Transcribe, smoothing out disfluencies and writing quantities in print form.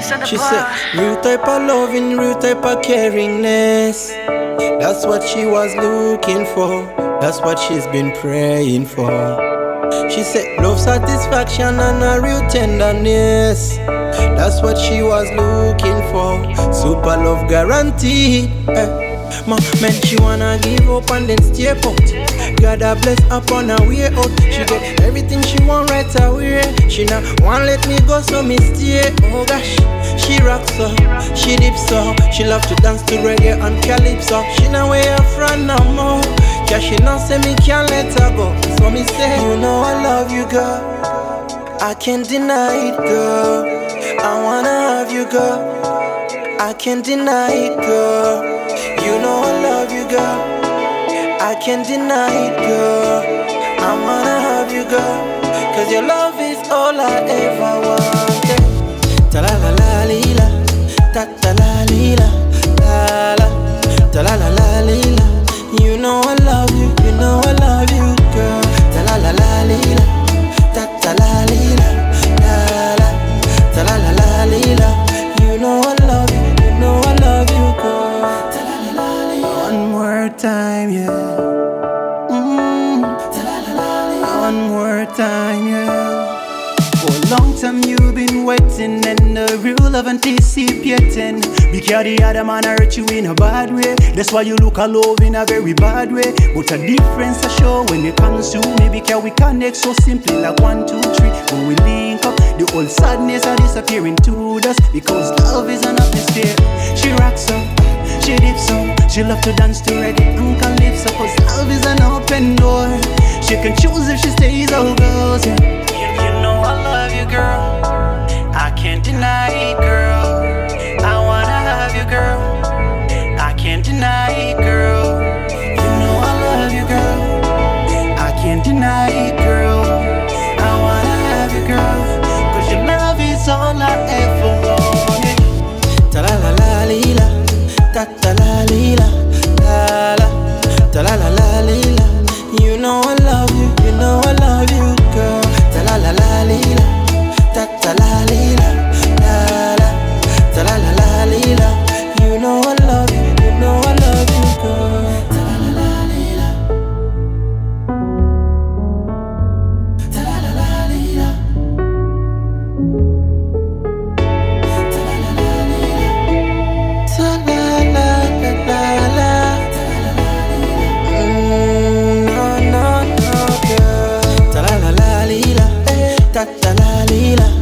She said, real type of loving, real type of caringness. That's what she was looking for. That's what she's been praying for. She said, love, satisfaction, and a real tenderness. That's what she was looking for. Super love guaranteed. Man, she wanna give up and then stay put. God a bless upon her way out. She get everything she want right away. She not want let me go, so me stay. Oh gosh, she rocks up, she dips up. She love to dance to reggae and calypso. She not wear her front no more, cause she not say me can't let her go. So me say, you know I love you, girl. I can't deny it, girl. I wanna have you, girl. I can't deny it, girl. You know I love you, girl. I can't deny it, girl. I wanna have you, girl. Cause your love is all I ever wanted. Ta-la-la-la-lila, ta-ta-la-lila, la-la, ta-la-la-la-lila. You know I love you, you know I love you, girl. Ta-la-la-la-lila, ta-ta-la-lila, la-la, ta-la-la-la-lila. You know I love you, you know I love you, girl. One more time, yeah. One more time, yeah. For a long time you've been waiting, and the real love anticipating. Because the other man hurt you in a bad way. That's why you look a love in a very bad way. But a difference I show when it comes to me. Because we connect so simply like 1, 2, 3. When we link up, the old sadness are disappearing to dust. Because love is an happy state. She rocks up, she dips up. She love to dance to reggae and calypso. Cause love is an open door. She can choose if she stays or goes, yeah. You know I love you, girl. I can't deny it, girl. I wanna have you, girl. I can't deny it, girl. You know I love you, girl. I can't deny it, girl. I wanna have you, girl. Cause your love is all I ever wanted. Ta-la-la-la-lila, ta-ta-la-lila, la-la, ta-la-la-la-lila. You know I love you, you know I love you, girl. Ta-la-la-la-lila, ta-ta-la-lila, la-la, ta-la-la-la-lila. You know I love you, you know I love you, girl. Ta-la-la-la-lila, ta-la-la-la-lila, ta-la-la-la-lila, ta-la-la-la-la. Ta-ta-la-lila.